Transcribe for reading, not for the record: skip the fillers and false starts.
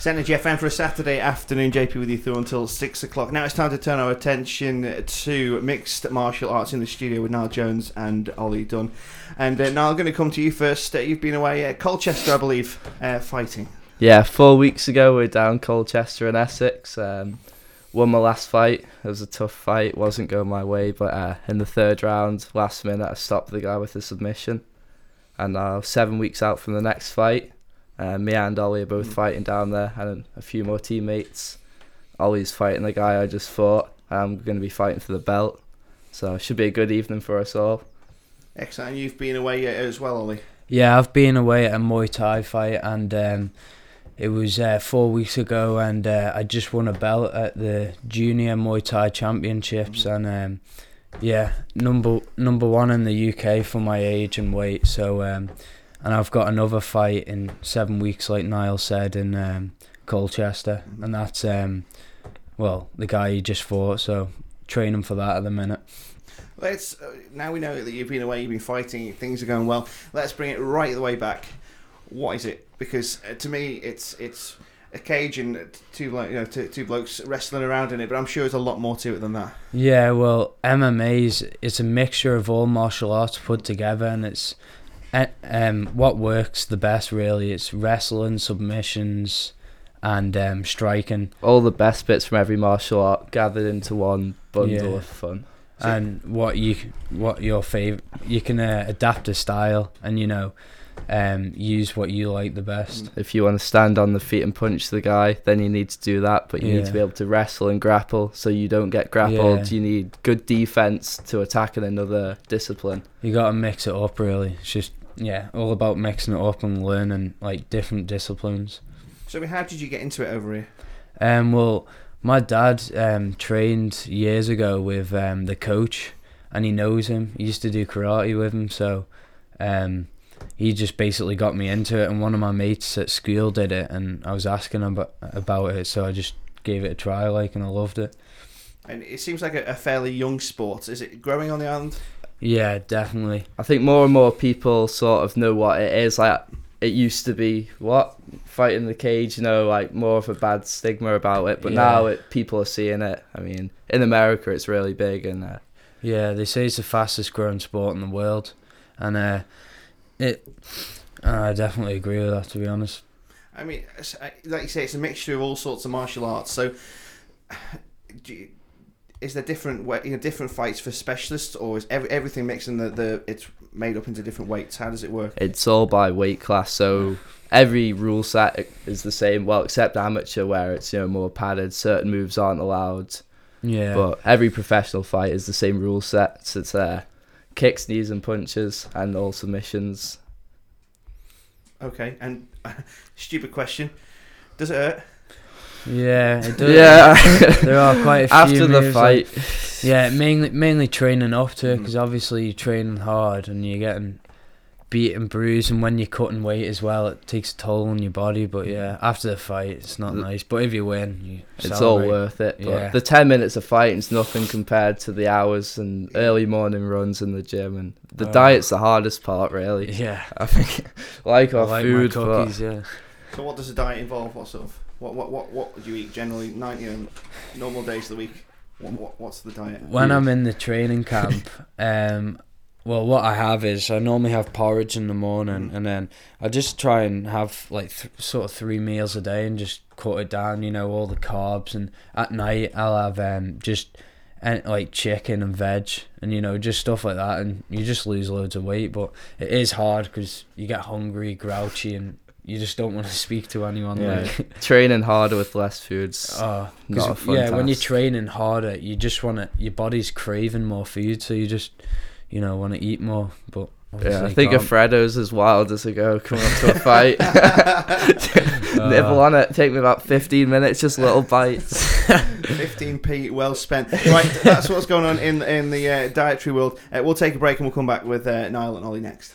Energy FM for a Saturday afternoon. JP with you through until 6 o'clock. Now it's time to turn our attention to mixed martial arts in the studio with Niall Jones and Ollie Dunn. And Niall, I'm going to come to you first. You've been away at Colchester, I believe, fighting. Yeah, 4 weeks ago we're down Colchester in Essex. Won my last fight. It was a tough fight. Wasn't going my way, but in the third round, last minute, I stopped the guy with a submission. And now 7 weeks out from the next fight. Me and Ollie are both fighting down there, and a few more teammates. Ollie's fighting the guy I just fought. I'm going to be fighting for the belt, so it should be a good evening for us all. Excellent. And you've been away as well, Ollie? Yeah, I've been away at a Muay Thai fight, and it was 4 weeks ago, and I just won a belt at the Junior Muay Thai Championships, and number one in the UK for my age and weight. So. And I've got another fight in 7 weeks, like Niall said, in Colchester. And that's, the guy you just fought. So training for that at the minute. Let's now we know that you've been away, you've been fighting, things are going well. Let's bring it right the way back. What is it? Because to me, it's a cage and two blokes wrestling around in it. But I'm sure there's a lot more to it than that. Yeah, well, MMA it's a mixture of all martial arts put together, and it's what works the best really. It's wrestling, submissions, and striking. All the best bits from every martial art gathered into one bundle of fun. And what your favorite, you can adapt a style and use what you like the best. If you want to stand on the feet and punch the guy, then you need to do that, but you need to be able to wrestle and grapple so you don't get grappled. You need good defense to attack in another discipline. You got to mix it up really. It's just all about mixing it up and learning like different disciplines. So how did you get into it over here? Well, my dad trained years ago with the coach, and he knows him. He used to do karate with him, so he just basically got me into it. And one of my mates at school did it, and I was asking him about it, so I just gave it a try, and I loved it. And it seems like a fairly young sport. Is it growing on the island? Yeah, definitely. I think more and more people sort of know what it is. Like, it used to be, fighting the cage, more of a bad stigma about it. But now people are seeing it. I mean, in America, it's really big. And they say it's the fastest growing sport in the world. And I definitely agree with that, to be honest. I mean, like you say, it's a mixture of all sorts of martial arts. So, is there different fights for specialists, or is everything mixed in it's made up into different weights? How does it work? It's all by weight class, so every rule set is the same. Well, except amateur, where it's more padded. Certain moves aren't allowed. Yeah. But every professional fight is the same rule set. It's kicks, knees, and punches, and all submissions. Okay, and stupid question: does it hurt? Yeah, it does. Yeah, there are quite a few after the moves, fight. mainly training up to it, because obviously you're training hard and you're getting beat and bruised, and when you're cutting weight as well, it takes a toll on your body. But after the fight, it's not nice. But if you win, it's all worth it. But the 10 minutes of fighting is nothing compared to the hours and early morning runs in the gym, and the diet's the hardest part, really. Yeah, I think our food, my cookies, So what does the diet involve? What sort of what do you eat generally? Normal days of the week. What's the diet? When I'm in the training camp, what I have is I normally have porridge in the morning, and then I just try and have sort of 3 meals a day and just cut it down. All the carbs, and at night I'll have just chicken and veg, and just stuff like that, and you just lose loads of weight. But it is hard because you get hungry, grouchy, and you just don't want to speak to anyone. Training harder with less food's not a fun task. When you're training harder, you just your body's craving more food, so you just want to eat more. But I think a Freddo's as wild as a go coming up to a fight. Nibble on it, take me about 15 minutes, just little bites. 15p well spent. Right, that's what's going on in the dietary world. We'll take a break and we'll come back with Niall and Ollie next.